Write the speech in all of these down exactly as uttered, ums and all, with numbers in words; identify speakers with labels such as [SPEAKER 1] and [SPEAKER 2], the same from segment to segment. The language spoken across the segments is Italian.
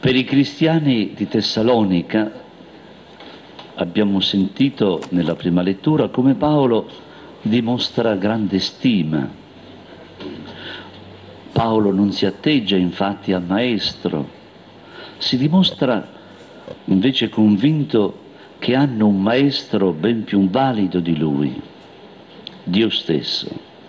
[SPEAKER 1] Per i cristiani di Tessalonica abbiamo sentito nella prima lettura come Paolo dimostra grande stima. Paolo non si atteggia infatti al maestro, si dimostra invece convinto che hanno un maestro ben più valido di lui, Dio stesso.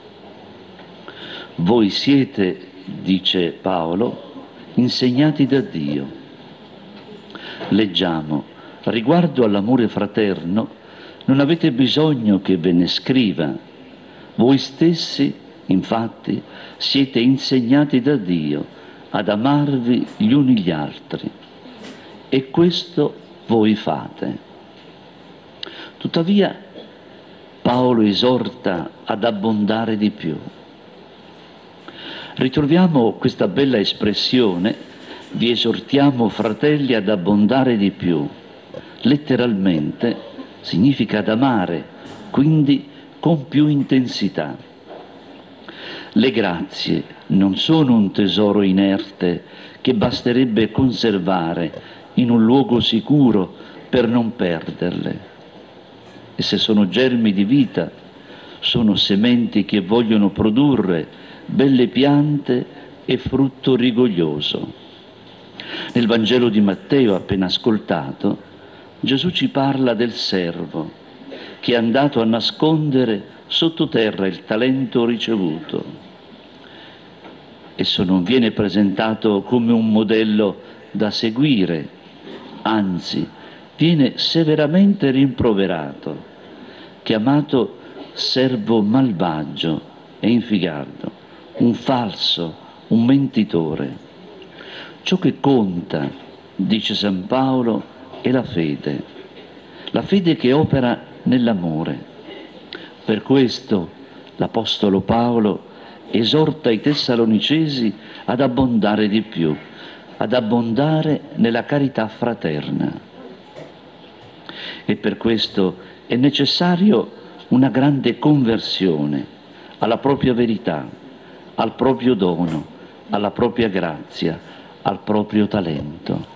[SPEAKER 1] Voi siete, dice Paolo, insegnati da Dio. Leggiamo: riguardo all'amore fraterno, non avete bisogno che ve ne scriva. Voi stessi, infatti, siete insegnati da Dio ad amarvi gli uni gli altri. E questo voi fate. Tuttavia, Paolo esorta ad abbondare di più. Ritroviamo questa bella espressione: vi esortiamo, fratelli, ad abbondare di più. Letteralmente significa ad amare, quindi con più intensità. Le grazie non sono un tesoro inerte che basterebbe conservare in un luogo sicuro per non perderle. E se sono germi di vita, sono sementi che vogliono produrre belle piante e frutto rigoglioso. Nel Vangelo di Matteo, appena ascoltato, Gesù ci parla del servo che è andato a nascondere sottoterra il talento ricevuto. Esso non viene presentato come un modello da seguire, anzi, viene severamente rimproverato, chiamato servo malvagio e infigardo, un falso, un mentitore. Ciò che conta, dice San Paolo, è la fede, la fede che opera nell'amore. Per questo l'Apostolo Paolo esorta i Tessalonicesi ad abbondare di più, ad abbondare nella carità fraterna. E per questo è necessario una grande conversione alla propria verità, al proprio dono, alla propria grazia, al proprio talento.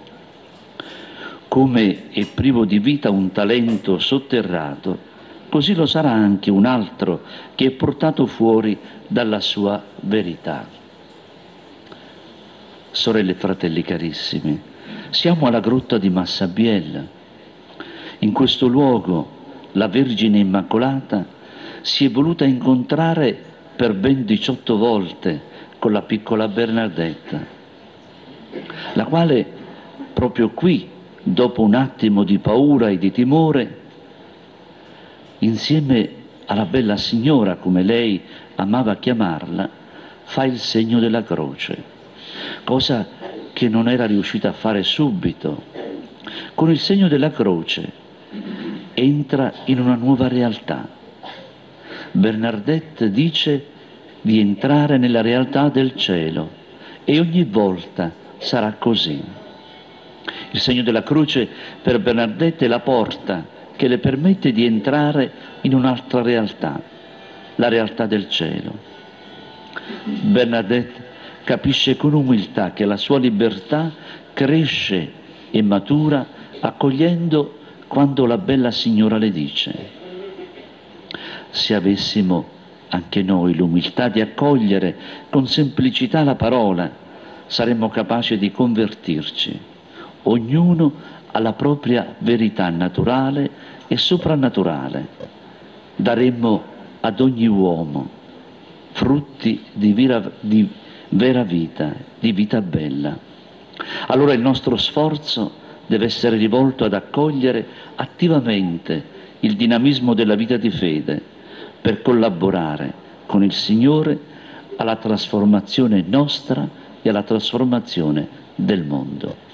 [SPEAKER 1] Come è privo di vita un talento sotterrato, così lo sarà anche un altro che è portato fuori dalla sua verità. Sorelle e fratelli carissimi, siamo alla grotta di Massabielle. In questo luogo la Vergine Immacolata si è voluta incontrare per ben diciotto volte con la piccola Bernardetta, la quale proprio qui, dopo un attimo di paura e di timore, insieme alla bella signora, come lei amava chiamarla, fa il segno della croce, cosa che non era riuscita a fare subito. Con il segno della croce entra in una nuova realtà. Bernardette dice di entrare nella realtà del cielo e ogni volta sarà così. Il segno della croce per Bernardette è la porta che le permette di entrare in un'altra realtà, la realtà del cielo. Bernardette capisce con umiltà che la sua libertà cresce e matura accogliendo quando la bella signora le dice: se avessimo anche noi l'umiltà di accogliere con semplicità la parola, saremmo capaci di convertirci. Ognuno ha la propria verità naturale e soprannaturale. Daremmo ad ogni uomo frutti di vera, di vera vita, di vita bella. Allora il nostro sforzo deve essere rivolto ad accogliere attivamente il dinamismo della vita di fede per collaborare con il Signore alla trasformazione nostra e alla trasformazione del mondo.